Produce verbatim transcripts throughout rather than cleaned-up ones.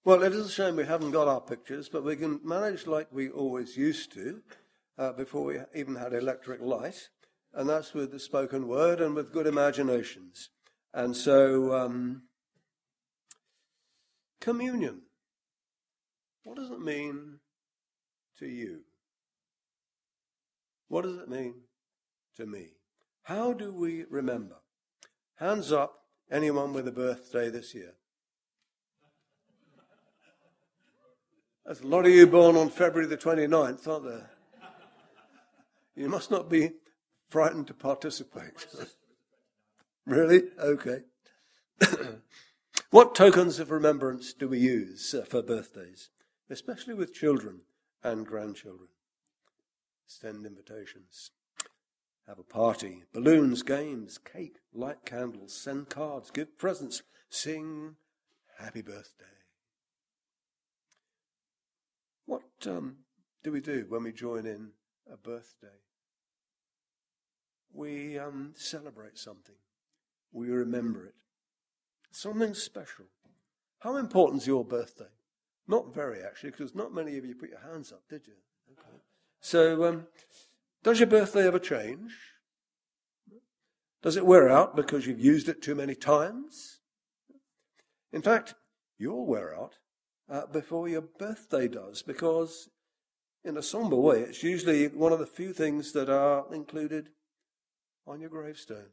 Well, it is a shame we haven't got our pictures, but we can manage like we always used to uh, before we even had electric light, and that's with the spoken word and with good imaginations. And so, um, communion, what does it mean to you? What does it mean to me? How do we remember? Hands up, anyone with a birthday this year? There's a lot of you born on February the twenty-ninth, aren't there? You must not be frightened to participate. Really? Okay. What tokens of remembrance do we use for birthdays, especially with children and grandchildren? Send invitations, have a party, balloons, games, cake, light candles, send cards, give presents, sing happy birthday. What um, do we do when we join in a birthday? We um, celebrate something. We remember it. Something special. How important is your birthday? Not very, actually, because not many of you put your hands up, did you? Okay. So, um, does your birthday ever change? Does it wear out because you've used it too many times? In fact, you'll wear out Uh, before your birthday does, because in a somber way, it's usually one of the few things that are included on your gravestone.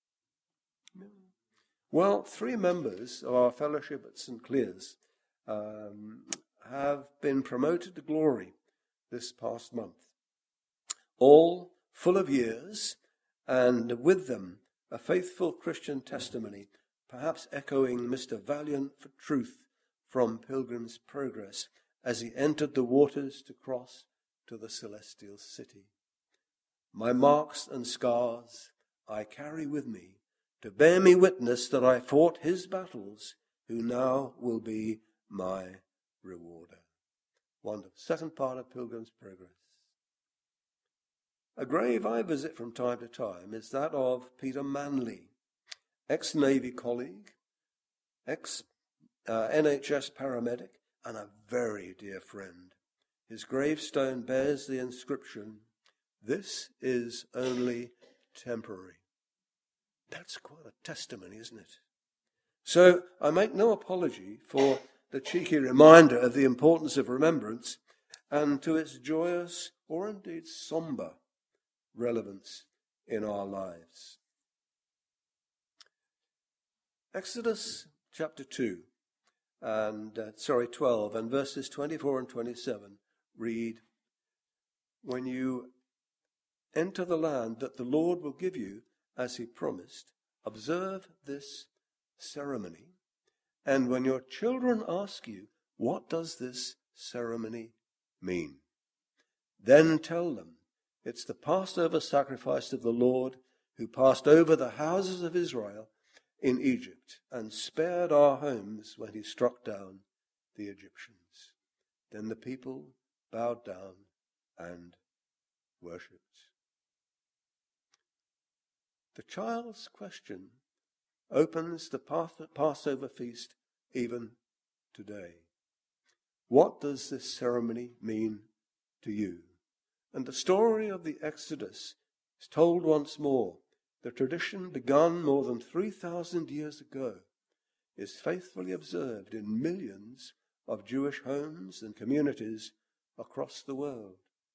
Well, three members of our fellowship at Saint Clear's um, have been promoted to glory this past month, all full of years, and with them a faithful Christian testimony, perhaps echoing Mister Valiant for Truth from Pilgrim's Progress as he entered the waters to cross to the celestial city. My marks and scars I carry with me to bear me witness that I fought his battles, who now will be my rewarder. Wonderful. Second part of Pilgrim's Progress. A grave I visit from time to time is that of Peter Manley, ex-Navy colleague, ex Uh, N H S paramedic, and a very dear friend. His gravestone bears the inscription, "This is only temporary." That's quite a testimony, isn't it? So I make no apology for the cheeky reminder of the importance of remembrance and to its joyous or indeed somber relevance in our lives. Exodus chapter two. And uh, sorry, twelve, and verses twenty-four and twenty-seven read, "When you enter the land that the Lord will give you, as he promised, observe this ceremony. And when your children ask you, 'What does this ceremony mean?' then tell them, 'It's the Passover sacrifice of the Lord, who passed over the houses of Israel in Egypt and spared our homes when he struck down the Egyptians.' Then the people bowed down and worshipped." The child's question opens the Passover feast even today. What does this ceremony mean to you? And the story of the Exodus is told once more. The tradition, begun more than three thousand years ago, is faithfully observed in millions of Jewish homes and communities across the world.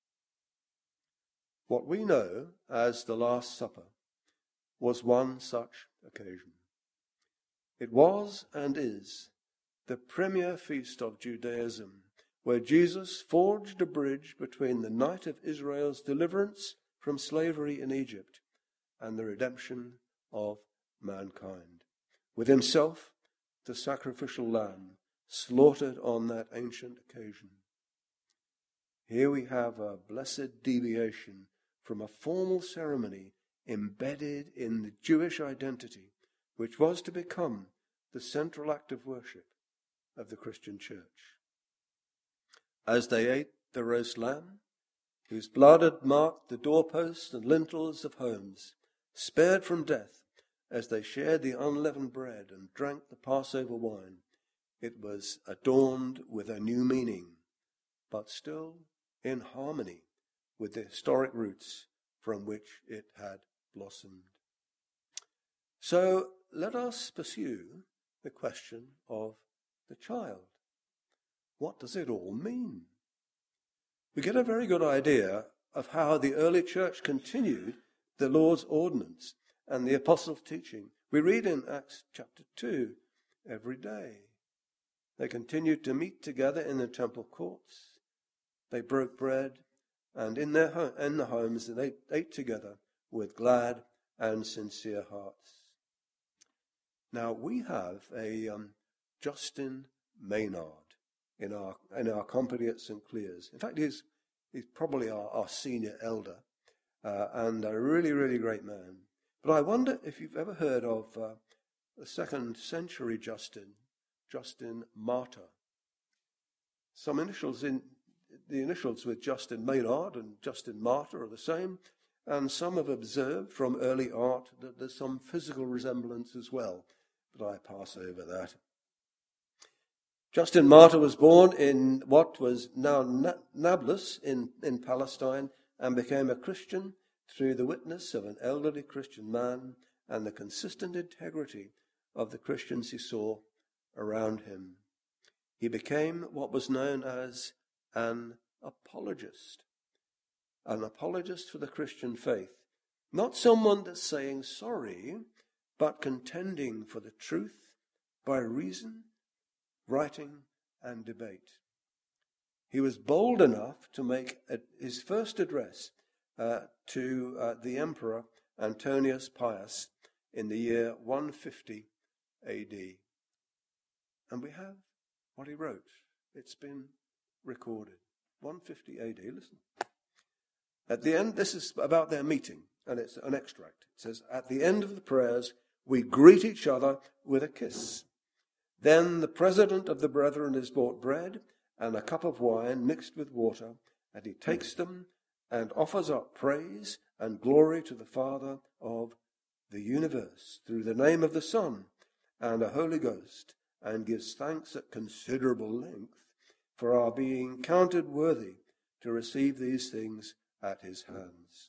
What we know as the Last Supper was one such occasion. It was and is the premier feast of Judaism, where Jesus forged a bridge between the night of Israel's deliverance from slavery in Egypt and the redemption of mankind, with himself the sacrificial lamb slaughtered on that ancient occasion. Here we have a blessed deviation from a formal ceremony embedded in the Jewish identity, which was to become the central act of worship of the Christian church. As they ate the roast lamb, whose blood had marked the doorposts and lintels of homes, spared from death, as they shared the unleavened bread and drank the Passover wine, It was adorned with a new meaning, but still in harmony with the historic roots from which it had blossomed. So let us pursue the question of the child. What does it all mean? We get a very good idea of how the early church continued the Lord's ordinance and the apostles' teaching. We read in Acts chapter two, every day they continued to meet together in the temple courts. They broke bread, and in their ho- in the homes they ate together with glad and sincere hearts. Now we have a um, Justin Maynard in our in our company at Saint Clear's. In fact, he's he's probably our, our senior elder, uh, and a really really great man. But I wonder if you've ever heard of uh, the second century Justin, Justin Martyr. Some initials in the initials with Justin Maynard and Justin Martyr are the same, and some have observed from early art that there's some physical resemblance as well, but I pass over that. Justin Martyr was born in what was now Nablus in, in Palestine and became a Christian through the witness of an elderly Christian man and the consistent integrity of the Christians he saw around him. He became what was known as an apologist, an apologist for the Christian faith, not someone that's saying sorry, but contending for the truth by reason, writing, and debate. He was bold enough to make a, his first address uh, to uh, the Emperor Antonius Pius in the year one fifty A D. And we have what he wrote. It's been recorded. one fifty A D, listen. At the end, this is about their meeting, and it's an extract. It says, at the end of the prayers, we greet each other with a kiss. Then the president of the brethren is brought bread and a cup of wine mixed with water, and he takes them and offers up praise and glory to the Father of the universe through the name of the Son and the Holy Ghost, and gives thanks at considerable length for our being counted worthy to receive these things at his hands.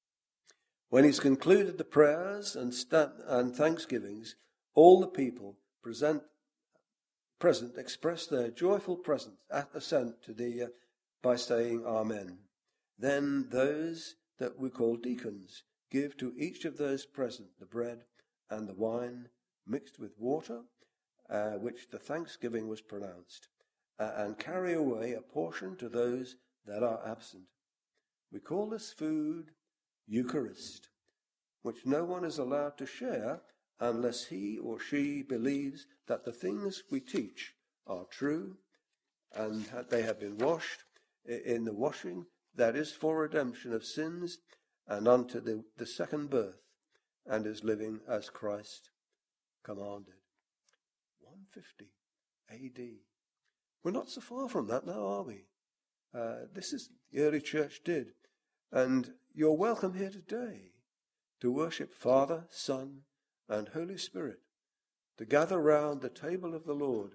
When he's concluded the prayers and, st- and thanksgivings, all the people present, present express their joyful present, assent to the, uh, by saying Amen. Then those that we call deacons give to each of those present the bread and the wine mixed with water, uh, which the thanksgiving was pronounced, uh, and carry away a portion to those that are absent. We call this food Eucharist, which no one is allowed to share unless he or she believes that the things we teach are true and that they have been washed in the washing that is for redemption of sins and unto the, the second birth, and is living as Christ commanded. one fifty A D. We're not so far from that now, are we? Uh, this is the early church did. And you're welcome here today to worship Father, Son, and Holy Spirit, to gather round the table of the Lord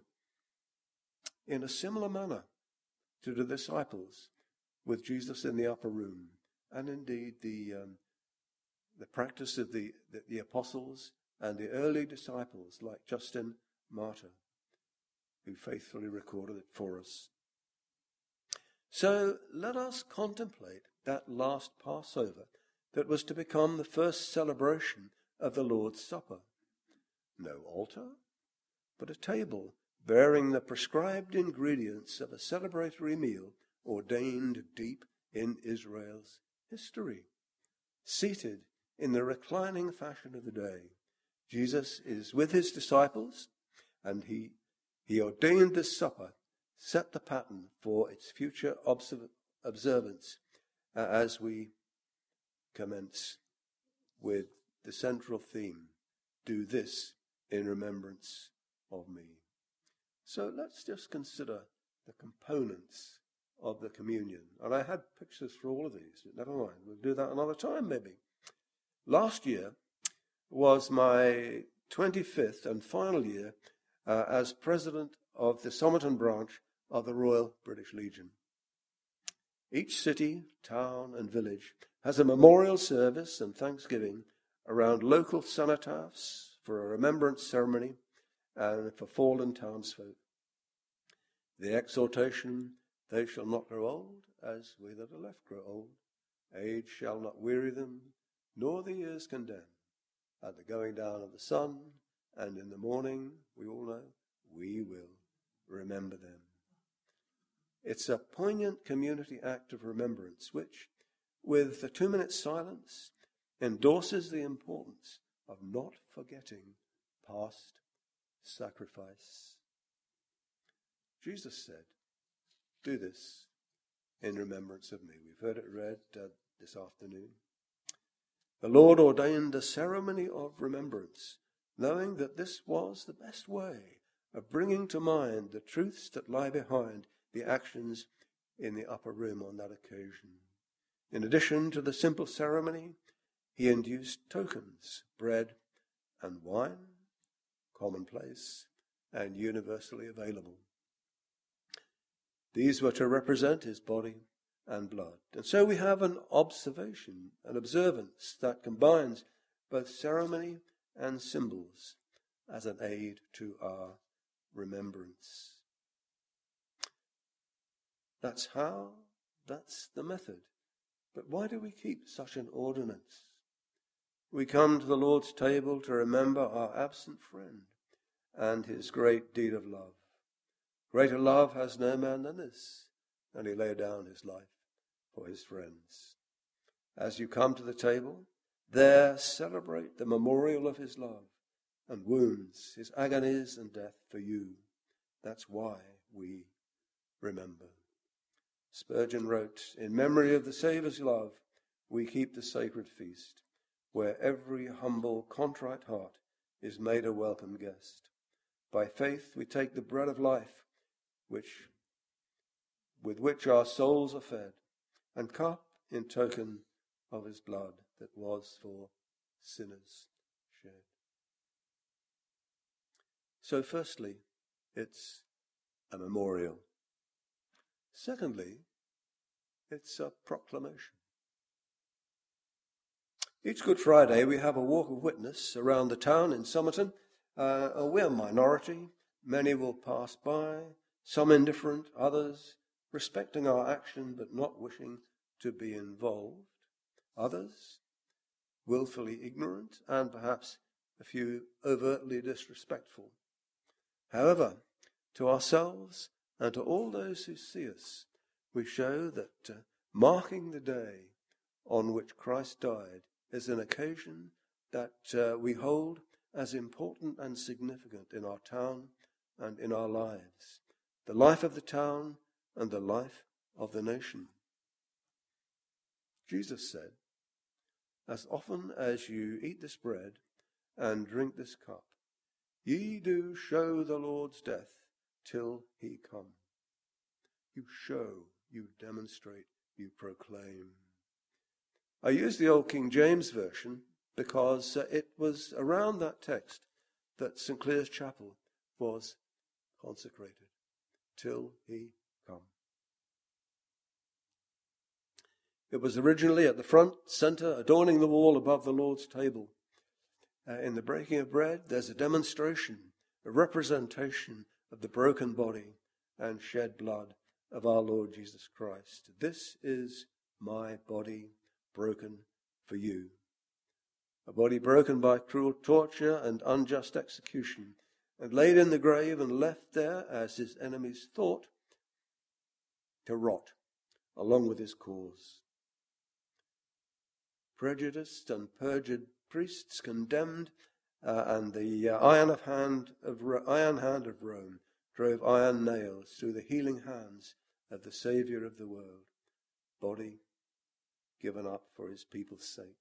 in a similar manner to the disciples with Jesus in the upper room, and indeed the um, the practice of the, the, the apostles and the early disciples like Justin Martyr, who faithfully recorded it for us. So let us contemplate that last Passover that was to become the first celebration of the Lord's Supper. No altar, but a table bearing the prescribed ingredients of a celebratory meal ordained deep in Israel's history. Seated in the reclining fashion of the day, Jesus is with his disciples, and he, he ordained this supper, set the pattern for its future observ- observance uh, as we commence with the central theme, do this in remembrance of me. So let's just consider the components of the communion. And I had pictures for all of these, but never mind. We'll do that another time maybe. Last year was my twenty-fifth and final year uh, as president of the Somerton branch of the Royal British Legion. Each city, town and village has a memorial service and thanksgiving around local cenotaphs for a remembrance ceremony and for fallen townsfolk. The exhortation, "They shall not grow old, as we that are left grow old. Age shall not weary them, nor the years condemn. At the going down of the sun, and in the morning," we all know, "we will remember them." It's a poignant community act of remembrance, which, with a two-minute silence, endorses the importance of not forgetting past sacrifice. Jesus said, "Do this in remembrance of me." We've heard it read uh, this afternoon. The Lord ordained a ceremony of remembrance, knowing that this was the best way of bringing to mind the truths that lie behind the actions in the upper room on that occasion. In addition to the simple ceremony, he induced tokens, bread and wine, commonplace and universally available. These were to represent his body and blood. And so we have an observation, an observance that combines both ceremony and symbols as an aid to our remembrance. That's how, that's the method. But why do we keep such an ordinance? We come to the Lord's table to remember our absent friend and his great deed of love. Greater love has no man than this, and he laid down his life for his friends. As you come to the table, there celebrate the memorial of his love and wounds, his agonies and death for you. That's why we remember. Spurgeon wrote, "In memory of the Saviour's love, we keep the sacred feast, where every humble, contrite heart is made a welcome guest. By faith we take the bread of life, which, with which our souls are fed, and cup in token of his blood that was for sinners shed." So firstly, it's a memorial. Secondly, it's a proclamation. Each Good Friday we have a walk of witness around the town in Somerton. Uh, we're a minority. Many will pass by, some indifferent, others respecting our action but not wishing to be involved. Others willfully ignorant and perhaps a few overtly disrespectful. However, to ourselves and to all those who see us, we show that uh, marking the day on which Christ died is an occasion that uh, we hold as important and significant in our town and in our lives, the life of the town and the life of the nation. Jesus said, "As often as you eat this bread and drink this cup, ye do show the Lord's death till he come." You show, you demonstrate, you proclaim. I use the old King James Version because uh, it was around that text that Saint Clare's Chapel was consecrated, till he come. It was originally at the front, centre, adorning the wall above the Lord's table. Uh, in the breaking of bread, there's a demonstration, a representation of the broken body and shed blood of our Lord Jesus Christ. This is my body broken for you. A body broken by cruel torture and unjust execution, and laid in the grave and left there, as his enemies thought, to rot along with his cause. Prejudiced and perjured priests condemned, uh, and the uh, iron of hand of Ro- iron hand of Rome drove iron nails through the healing hands of the Saviour of the world, body given up for his people's sake.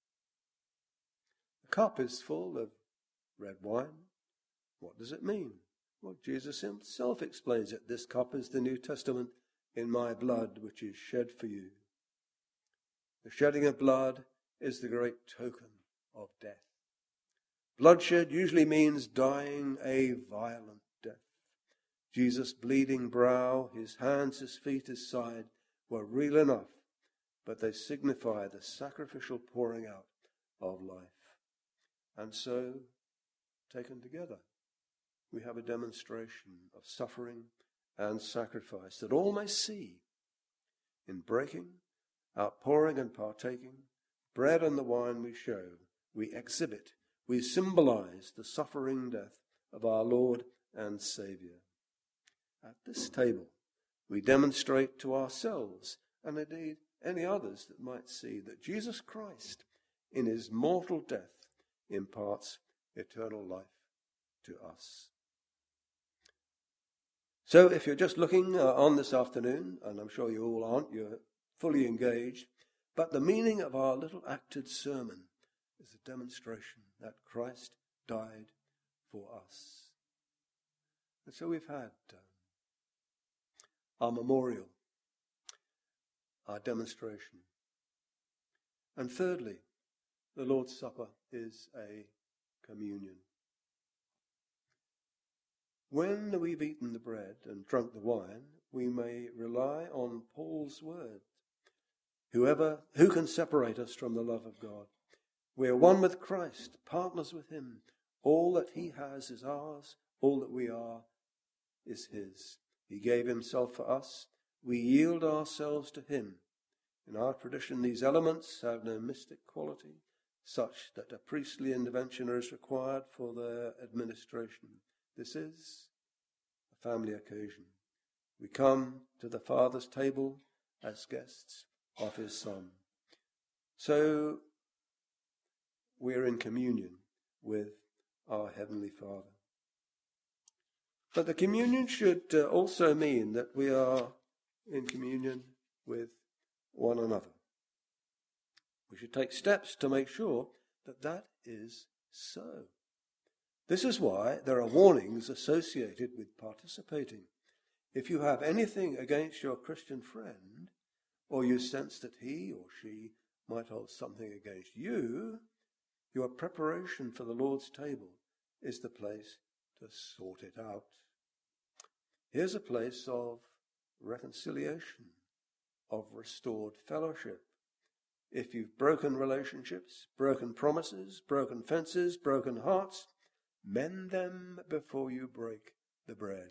The cup is full of red wine. What does it mean? Well, Jesus himself explains it. This cup is the New Testament in my blood, which is shed for you. The shedding of blood is the great token of death. Bloodshed usually means dying a violent death. Jesus' bleeding brow, his hands, his feet, his side were real enough, but they signify the sacrificial pouring out of life. And so, taken together, we have a demonstration of suffering and sacrifice that all may see in breaking, outpouring and partaking, bread and the wine we show, we exhibit, we symbolize the suffering death of our Lord and Saviour. At this table, we demonstrate to ourselves, and indeed any others that might see, that Jesus Christ, in his mortal death, imparts eternal life to us. So if you're just looking uh, on this afternoon, and I'm sure you all aren't, you're fully engaged, but the meaning of our little acted sermon is a demonstration that Christ died for us. And so we've had uh, our memorial, our demonstration. And thirdly, the Lord's Supper is a communion. When we've eaten the bread and drunk the wine, we may rely on Paul's word. Whoever, who can separate us from the love of God? We are one with Christ, partners with him. All that he has is ours. All that we are is his. He gave himself for us. We yield ourselves to him. In our tradition, these elements have no mystic quality, such that a priestly intervention is required for their administration. This is a family occasion. We come to the Father's table as guests of his Son. So we're in communion with our Heavenly Father. But the communion should uh, also mean that we are in communion with one another. We should take steps to make sure that that is so. This is why there are warnings associated with participating. If you have anything against your Christian friend, or you sense that he or she might hold something against you, your preparation for the Lord's table is the place to sort it out. Here's a place of reconciliation, of restored fellowship. If you've broken relationships, broken promises, broken fences, broken hearts, mend them before you break the bread.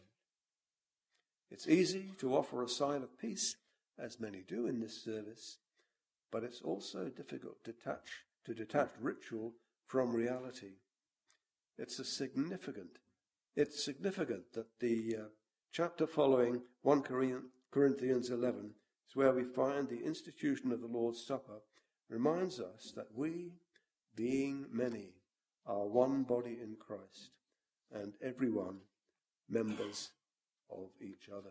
It's easy to offer a sign of peace, as many do in this service, but it's also difficult to detach, to detach ritual from reality. It's a significant, it's significant that the uh, chapter following, First Corinthians eleven, is where we find the institution of the Lord's Supper, reminds us that we, being many, are one body in Christ, and everyone members of each other.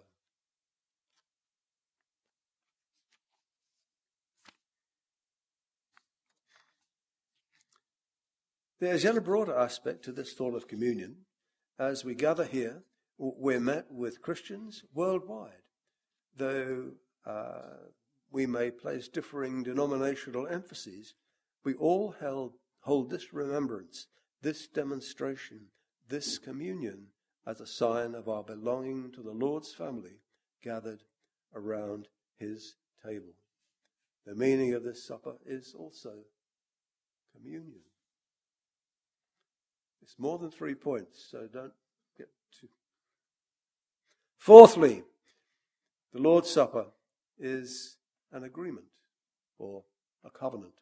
There's yet a broader aspect to this thought of communion. As we gather here, we're met with Christians worldwide, though uh, we may place differing denominational emphases. We all held, hold this remembrance, this demonstration, this communion as a sign of our belonging to the Lord's family gathered around his table. The meaning of this supper is also communion. It's more than three points, so don't get too... Fourthly, the Lord's Supper is an agreement or a covenant.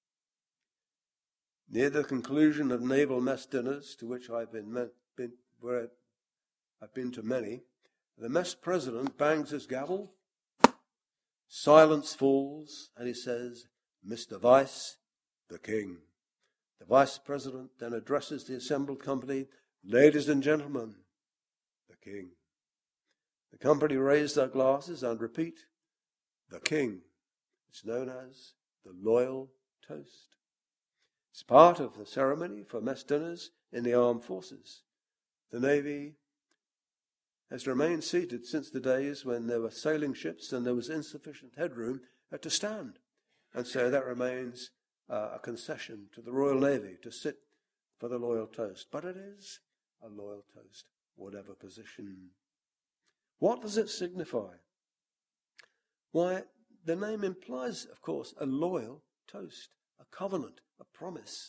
Near the conclusion of naval mess dinners, to which I've been, met, been where I've been to many, the mess president bangs his gavel, silence falls, and he says, "Mister Vice, the King." The vice president then addresses the assembled company, "Ladies and gentlemen, the King." The company raise their glasses and repeat, "The King." It's known as the loyal toast. It's part of the ceremony for mess dinners in the armed forces. The Navy has remained seated since the days when there were sailing ships and there was insufficient headroom to stand. And so that remains uh, a concession to the Royal Navy to sit for the loyal toast. But it is a loyal toast, whatever position. What does it signify? Why, the name implies, of course, a loyal toast, a covenant, a promise.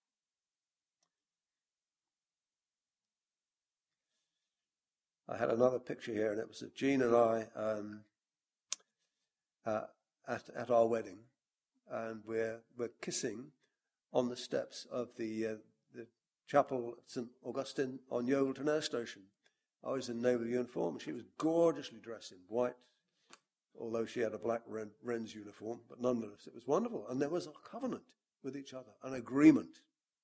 I had another picture here, and it was of Jean and I um, uh, at, at our wedding, and we're we're kissing on the steps of the uh, the chapel at St Augustine on Yeovilton Air Station. I was in naval uniform, and she was gorgeously dressed in white, although she had a black Wren, Wren's uniform, but nonetheless it was wonderful. And there was a covenant with each other, an agreement.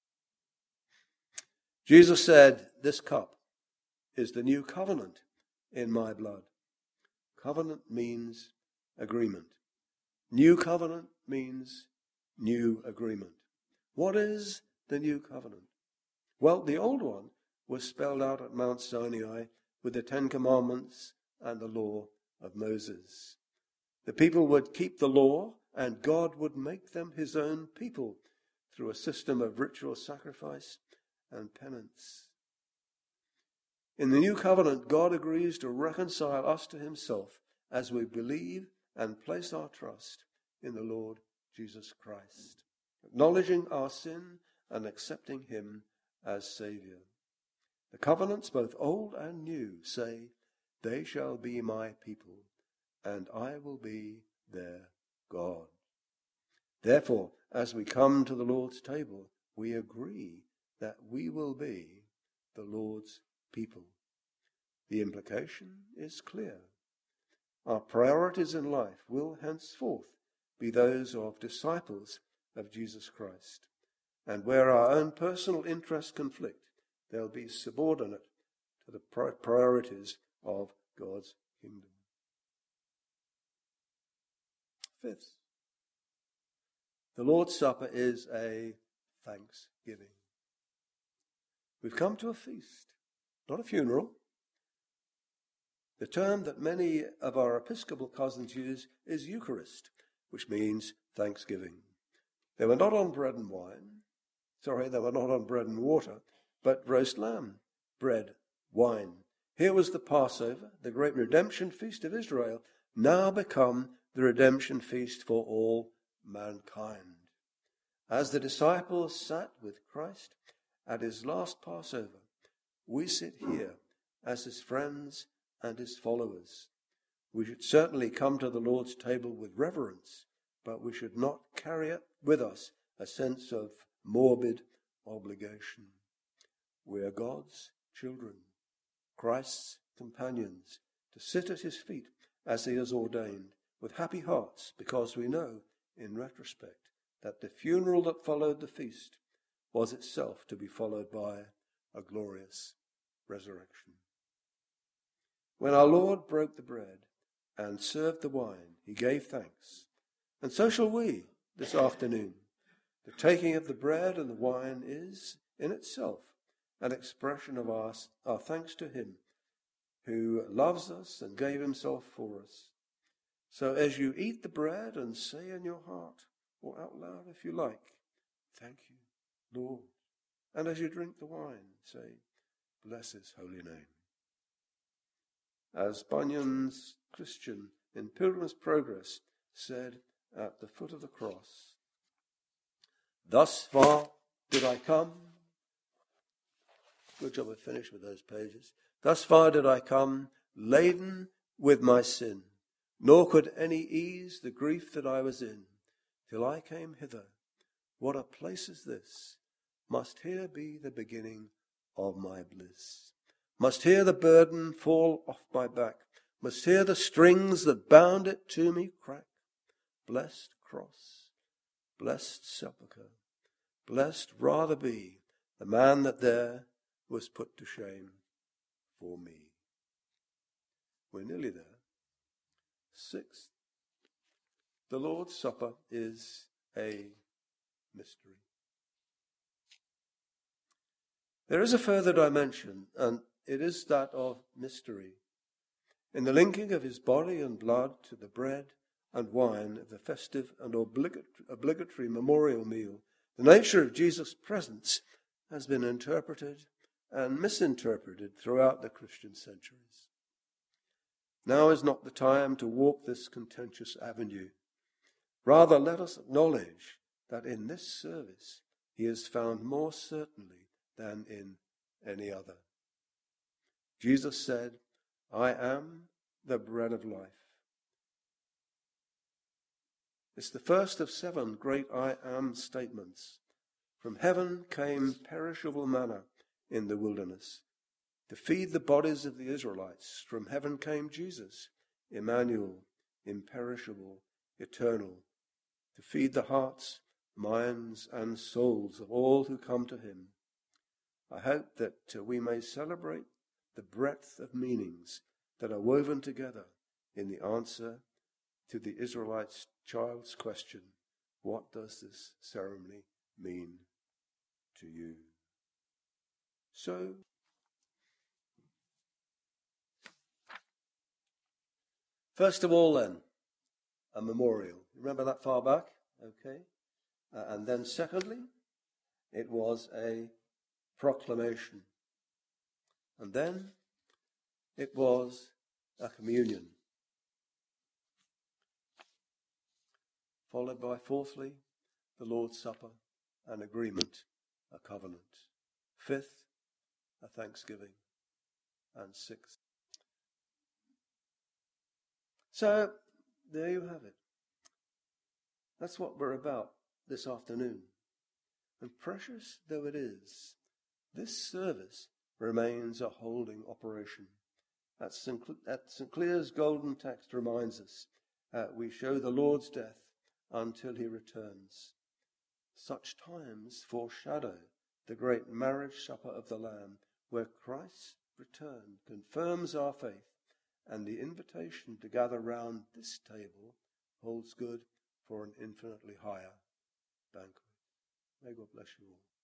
Jesus said, "This cup is the new covenant in my blood." Covenant means agreement. New covenant means new agreement. What is the new covenant? Well, the old one was spelled out at Mount Sinai with the Ten Commandments and the law of Moses. The people would keep the law, and God would make them his own people through a system of ritual sacrifice and penance. In the new covenant, God agrees to reconcile us to himself as we believe and place our trust in the Lord Jesus Christ, acknowledging our sin and accepting him as Saviour. The covenants, both old and new, say, "They shall be my people, and I will be their God." Therefore, as we come to the Lord's table, we agree that we will be the Lord's people. The implication is clear. Our priorities in life will henceforth be those of disciples of Jesus Christ. And where our own personal interests conflict, they'll be subordinate to the priorities of God's kingdom. Fifth, the Lord's Supper is a thanksgiving. We've come to a feast, not a funeral. The term that many of our Episcopal cousins use is Eucharist, which means thanksgiving. They were not on bread and wine. Sorry, they were not on bread and water, but roast lamb, bread, wine. Here was the Passover, the great redemption feast of Israel, now become the redemption feast for all mankind. As the disciples sat with Christ at his last Passover, we sit here as his friends and his followers. We should certainly come to the Lord's table with reverence, but we should not carry it with us a sense of morbid obligation. We are God's children, Christ's companions, to sit at his feet as he has ordained, with happy hearts, because we know, in retrospect, that the funeral that followed the feast was itself to be followed by a glorious resurrection. When our Lord broke the bread and served the wine, he gave thanks. And so shall we this afternoon. The taking of the bread and the wine is, in itself, an expression of our, our thanks to him who loves us and gave himself for us. So as you eat the bread and say in your heart, or out loud if you like, "Thank you, Lord." And as you drink the wine, say, "Bless his holy name." As Bunyan's Christian in Pilgrim's Progress said at the foot of the cross, "Thus far did I come." Good job I finished with those pages. "Thus far did I come, laden with my sin, nor could any ease the grief that I was in, till I came hither. What a place is this! Must here be the beginning of my bliss. Must here the burden fall off my back. Must here the strings that bound it to me crack. Blessed cross, blessed sepulchre, blessed rather be the man that there was put to shame for me." We're nearly there. Sixth, the Lord's Supper is a mystery. There is a further dimension, and it is that of mystery. In the linking of his body and blood to the bread and wine of the festive and obligatory memorial meal, the nature of Jesus' presence has been interpreted and misinterpreted throughout the Christian centuries. Now is not the time to walk this contentious avenue. Rather, let us acknowledge that in this service he is found more certainly than in any other. Jesus said, I am the bread of life. It's the first of seven great I am statements. From heaven came perishable manna in the wilderness to feed the bodies of the Israelites. From heaven came Jesus, Emmanuel, imperishable, eternal, to feed the hearts, minds, and souls of all who come to him. I hope that uh, we may celebrate the breadth of meanings that are woven together in the answer to the Israelites' child's question, what does this ceremony mean to you? So, first of all then, a memorial. Remember that far back? Okay. Uh, and then secondly, it was a proclamation. And then it was a communion. Followed by, fourthly, the Lord's Supper, an agreement, a covenant. Fifth, a thanksgiving. And sixth. So, there you have it. That's what we're about this afternoon. And precious though it is, this service remains a holding operation. That Saint Clare's golden text reminds us, uh, we show the Lord's death until he returns. Such times foreshadow the great marriage supper of the Lamb, where Christ's return confirms our faith, and the invitation to gather round this table holds good for an infinitely higher banquet. May God bless you all.